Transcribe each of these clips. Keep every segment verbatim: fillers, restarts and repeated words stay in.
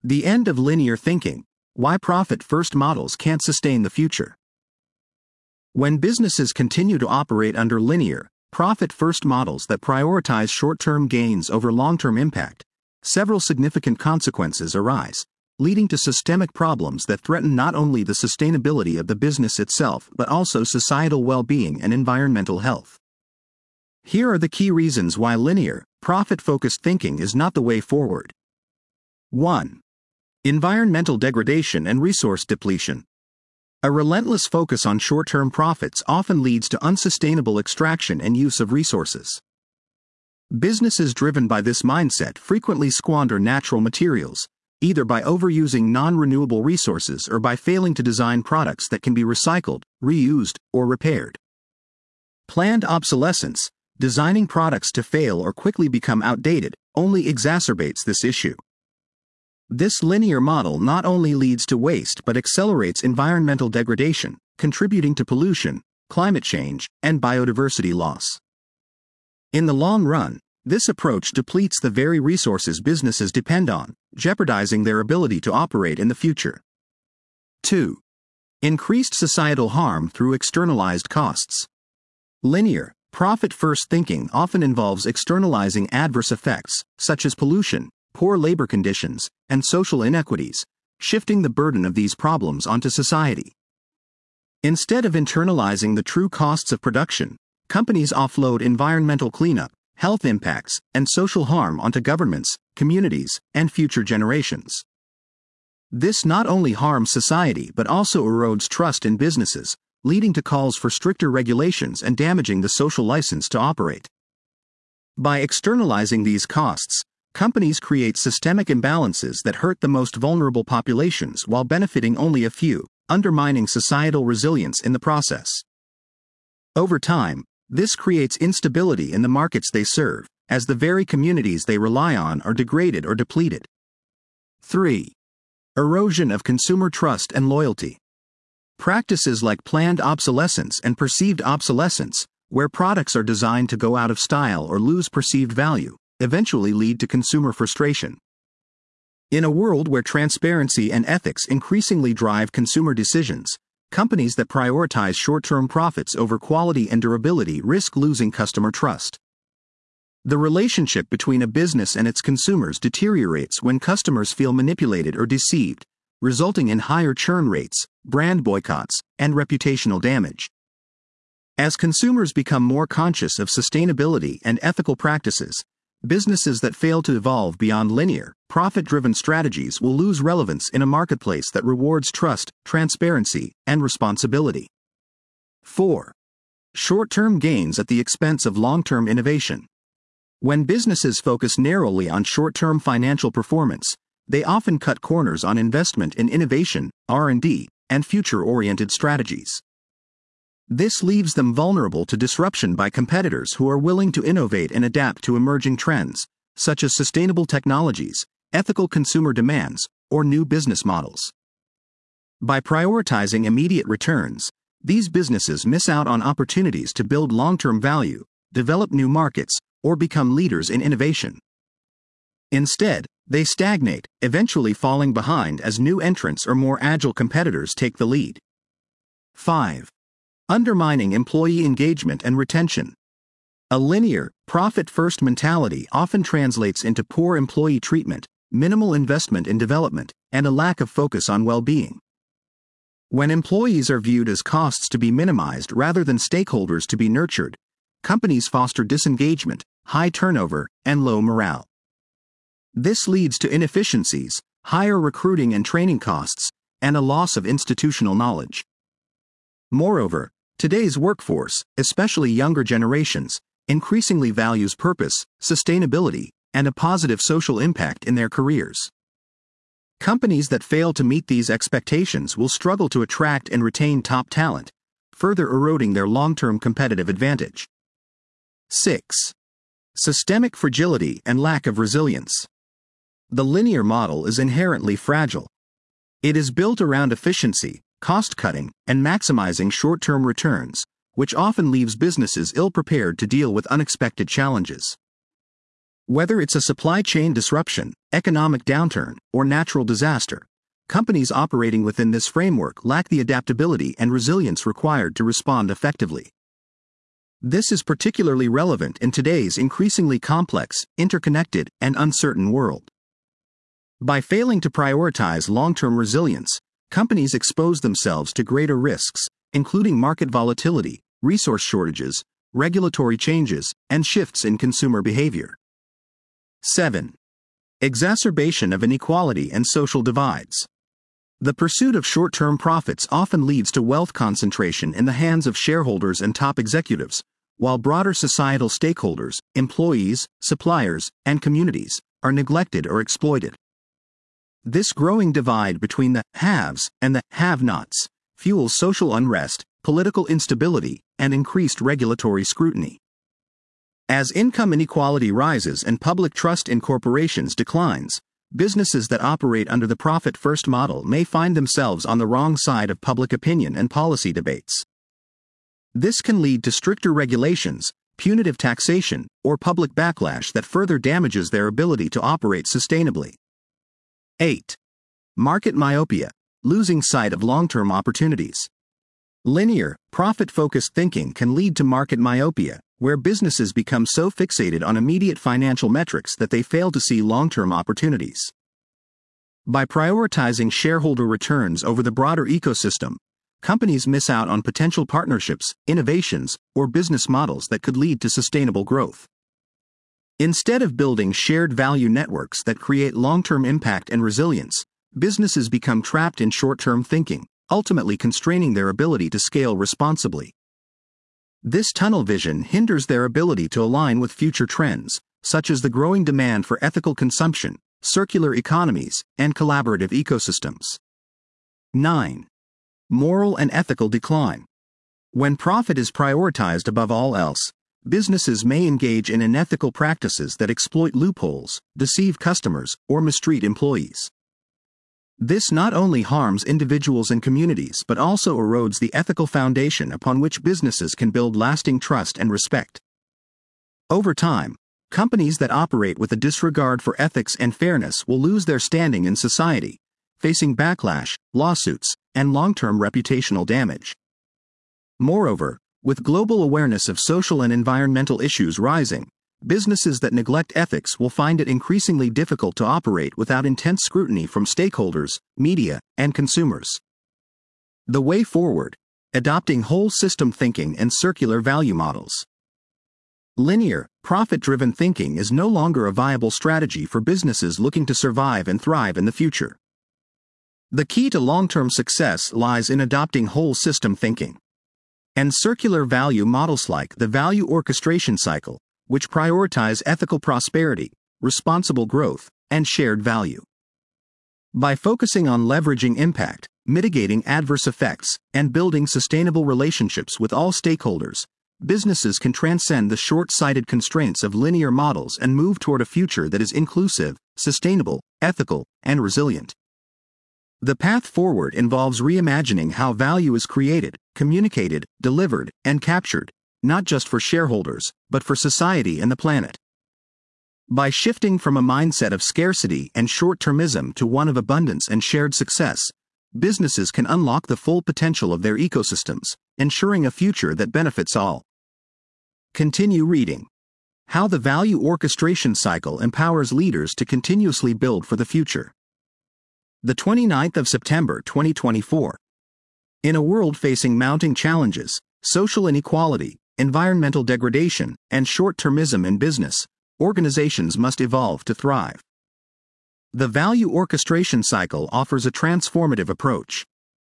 The end of linear thinking. Why profit-first models can't sustain the future. When businesses continue to operate under linear, profit-first models that prioritize short-term gains over long-term impact, several significant consequences arise, leading to systemic problems that threaten not only the sustainability of the business itself but also societal well-being and environmental health. Here are the key reasons why linear, profit-focused thinking is not the way forward. one. Environmental degradation and resource depletion. A relentless focus on short-term profits often leads to unsustainable extraction and use of resources. Businesses driven by this mindset frequently squander natural materials, either by overusing non-renewable resources or by failing to design products that can be recycled, reused, or repaired. Planned obsolescence, designing products to fail or quickly become outdated, only exacerbates this issue. This linear model not only leads to waste but accelerates environmental degradation, contributing to pollution, climate change, and biodiversity loss. In the long run, this approach depletes the very resources businesses depend on, jeopardizing their ability to operate in the future. two. Increased societal harm through externalized costs. Linear, profit-first thinking often involves externalizing adverse effects, such as pollution, poor labor conditions, and social inequities, shifting the burden of these problems onto society. Instead of internalizing the true costs of production, companies offload environmental cleanup, health impacts, and social harm onto governments, communities, and future generations. This not only harms society but also erodes trust in businesses, leading to calls for stricter regulations and damaging the social license to operate. By externalizing these costs, companies create systemic imbalances that hurt the most vulnerable populations while benefiting only a few, undermining societal resilience in the process. Over time, this creates instability in the markets they serve, as the very communities they rely on are degraded or depleted. three. Erosion of consumer trust and loyalty. Practices like planned obsolescence and perceived obsolescence, where products are designed to go out of style or lose perceived value, eventually lead to consumer frustration. In a world where transparency and ethics increasingly drive consumer decisions, companies that prioritize short-term profits over quality and durability risk losing customer trust. The relationship between a business and its consumers deteriorates when customers feel manipulated or deceived, resulting in higher churn rates, brand boycotts, and reputational damage. As consumers become more conscious of sustainability and ethical practices, businesses that fail to evolve beyond linear, profit-driven strategies will lose relevance in a marketplace that rewards trust, transparency, and responsibility. four. Short-term gains at the expense of long-term innovation. When businesses focus narrowly on short-term financial performance, they often cut corners on investment in innovation, R and D, and future-oriented strategies. This leaves them vulnerable to disruption by competitors who are willing to innovate and adapt to emerging trends, such as sustainable technologies, ethical consumer demands, or new business models. By prioritizing immediate returns, these businesses miss out on opportunities to build long-term value, develop new markets, or become leaders in innovation. Instead, they stagnate, eventually falling behind as new entrants or more agile competitors take the lead. five. Undermining employee engagement and retention. A linear, profit-first mentality often translates into poor employee treatment, minimal investment in development, and a lack of focus on well-being. When employees are viewed as costs to be minimized rather than stakeholders to be nurtured, companies foster disengagement, high turnover, and low morale. This leads to inefficiencies, higher recruiting and training costs, and a loss of institutional knowledge. Moreover, today's workforce, especially younger generations, increasingly values purpose, sustainability, and a positive social impact in their careers. Companies that fail to meet these expectations will struggle to attract and retain top talent, further eroding their long-term competitive advantage. six. Systemic fragility and lack of resilience. The linear model is inherently fragile. It is built around efficiency, cost-cutting, and maximizing short-term returns, which often leaves businesses ill-prepared to deal with unexpected challenges. Whether it's a supply chain disruption, economic downturn, or natural disaster, companies operating within this framework lack the adaptability and resilience required to respond effectively. This is particularly relevant in today's increasingly complex, interconnected, and uncertain world. By failing to prioritize long-term resilience, companies expose themselves to greater risks, including market volatility, resource shortages, regulatory changes, and shifts in consumer behavior. seven. Exacerbation of inequality and social divides. The pursuit of short-term profits often leads to wealth concentration in the hands of shareholders and top executives, while broader societal stakeholders, employees, suppliers, and communities, are neglected or exploited. This growing divide between the haves and the have-nots fuels social unrest, political instability, and increased regulatory scrutiny. As income inequality rises and public trust in corporations declines, businesses that operate under the profit-first model may find themselves on the wrong side of public opinion and policy debates. This can lead to stricter regulations, punitive taxation, or public backlash that further damages their ability to operate sustainably. eight. Market myopia, losing sight of long-term opportunities. Linear, profit-focused thinking can lead to market myopia, where businesses become so fixated on immediate financial metrics that they fail to see long-term opportunities. By prioritizing shareholder returns over the broader ecosystem, companies miss out on potential partnerships, innovations, or business models that could lead to sustainable growth. Instead of building shared value networks that create long-term impact and resilience, businesses become trapped in short-term thinking, ultimately constraining their ability to scale responsibly. This tunnel vision hinders their ability to align with future trends, such as the growing demand for ethical consumption, circular economies, and collaborative ecosystems. nine. Moral and ethical decline. When profit is prioritized above all else, businesses may engage in unethical practices that exploit loopholes, deceive customers, or mistreat employees. This not only harms individuals and communities but also erodes the ethical foundation upon which businesses can build lasting trust and respect. Over time, companies that operate with a disregard for ethics and fairness will lose their standing in society, facing backlash, lawsuits, and long-term reputational damage. Moreover, with global awareness of social and environmental issues rising, businesses that neglect ethics will find it increasingly difficult to operate without intense scrutiny from stakeholders, media, and consumers. The way forward: adopting whole system thinking and circular value models. Linear, profit-driven thinking is no longer a viable strategy for businesses looking to survive and thrive in the future. The key to long-term success lies in adopting whole system thinking and circular value models like the value orchestration cycle, which prioritize ethical prosperity, responsible growth, and shared value. By focusing on leveraging impact, mitigating adverse effects, and building sustainable relationships with all stakeholders, businesses can transcend the short-sighted constraints of linear models and move toward a future that is inclusive, sustainable, ethical, and resilient. The path forward involves reimagining how value is created, communicated, delivered, and captured, not just for shareholders, but for society and the planet. By shifting from a mindset of scarcity and short-termism to one of abundance and shared success, businesses can unlock the full potential of their ecosystems, ensuring a future that benefits all. Continue reading. How the Value Orchestration Cycle Empowers Leaders to Continuously Build for the Future. The twenty-ninth of September twenty twenty-four. In a world facing mounting challenges, social inequality, environmental degradation, and short-termism in business, organizations must evolve to thrive. The Value Orchestration Cycle offers a transformative approach.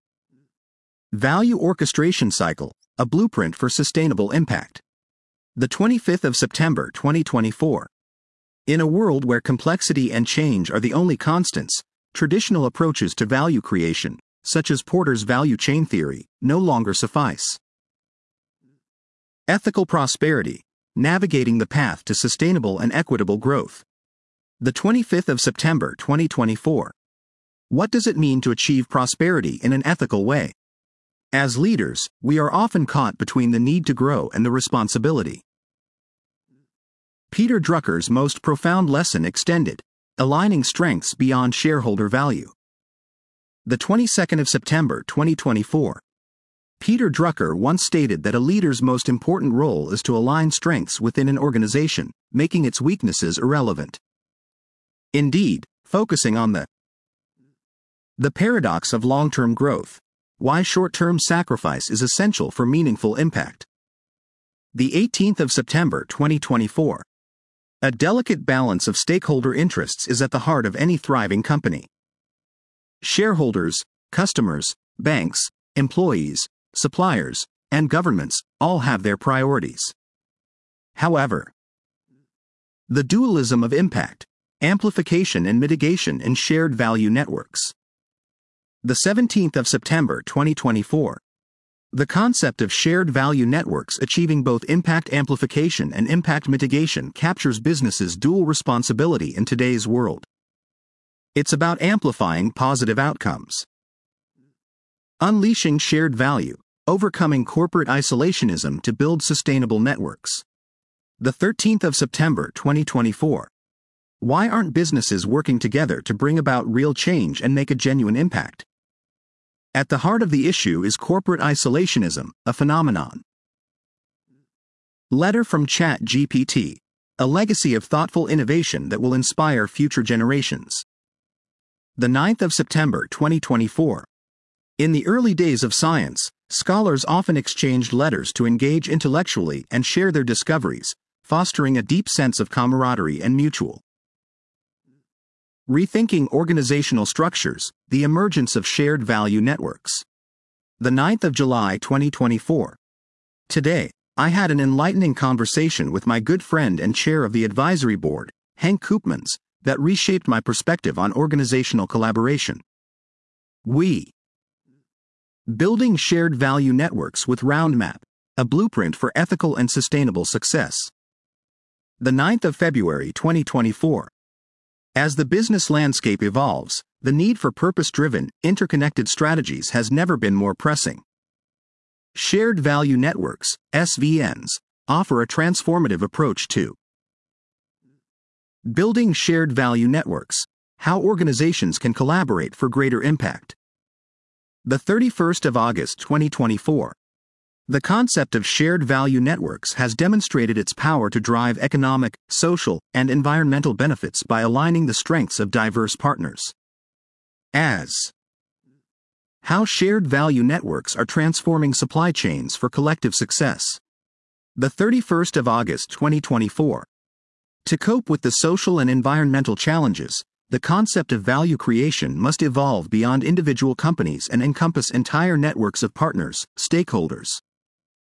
Value Orchestration Cycle, a blueprint for sustainable impact. The twenty-fifth of September twenty twenty-four. In a world where complexity and change are the only constants, traditional approaches to value creation, such as Porter's value chain theory, no longer suffice. Ethical prosperity, navigating the path to sustainable and equitable growth. The twenty-fifth of September twenty twenty-four. What does it mean to achieve prosperity in an ethical way? As leaders, we are often caught between the need to grow and the responsibility Peter Drucker's most profound lesson extended, aligning strengths beyond shareholder value. The twenty-second of September twenty twenty-four. Peter Drucker once stated that a leader's most important role is to align strengths within an organization, making its weaknesses irrelevant. Indeed, focusing on the the paradox of long-term growth, why short-term sacrifice is essential for meaningful impact. The eighteenth of September twenty twenty-four. A delicate balance of stakeholder interests is at the heart of any thriving company. Shareholders, customers, banks, employees, suppliers, and governments all have their priorities. However, the dualism of impact, amplification and mitigation in shared value networks. The seventeenth of September twenty twenty-four. The concept of shared value networks achieving both impact amplification and impact mitigation captures businesses' dual responsibility in today's world. It's about amplifying positive outcomes, unleashing shared value, overcoming corporate isolationism to build sustainable networks. The thirteenth of September twenty twenty-four. Why aren't businesses working together to bring about real change and make a genuine impact? At the heart of the issue is corporate isolationism, a phenomenon. Letter from ChatGPT, a legacy of thoughtful innovation that will inspire future generations. The ninth of September twenty twenty-four. In the early days of science, scholars often exchanged letters to engage intellectually and share their discoveries, fostering a deep sense of camaraderie and mutual. Rethinking organizational structures, the emergence of shared value networks. The ninth of July twenty twenty-four. Today, I had an enlightening conversation with my good friend and chair of the advisory board, Henk Koopmans, that reshaped my perspective on organizational collaboration. We. Building shared value networks with Roundmap, a blueprint for ethical and sustainable success. The ninth of February twenty twenty-four. As the business landscape evolves, the need for purpose-driven, interconnected strategies has never been more pressing. Shared Value Networks, S V Ns, offer a transformative approach to building shared value networks, how organizations can collaborate for greater impact. The thirty-first of August twenty twenty-four. The concept of shared value networks has demonstrated its power to drive economic, social, and environmental benefits by aligning the strengths of diverse partners. As how shared value networks are transforming supply chains for collective success. The thirty-first of August twenty twenty-four. To cope with the social and environmental challenges, the concept of value creation must evolve beyond individual companies and encompass entire networks of partners, stakeholders.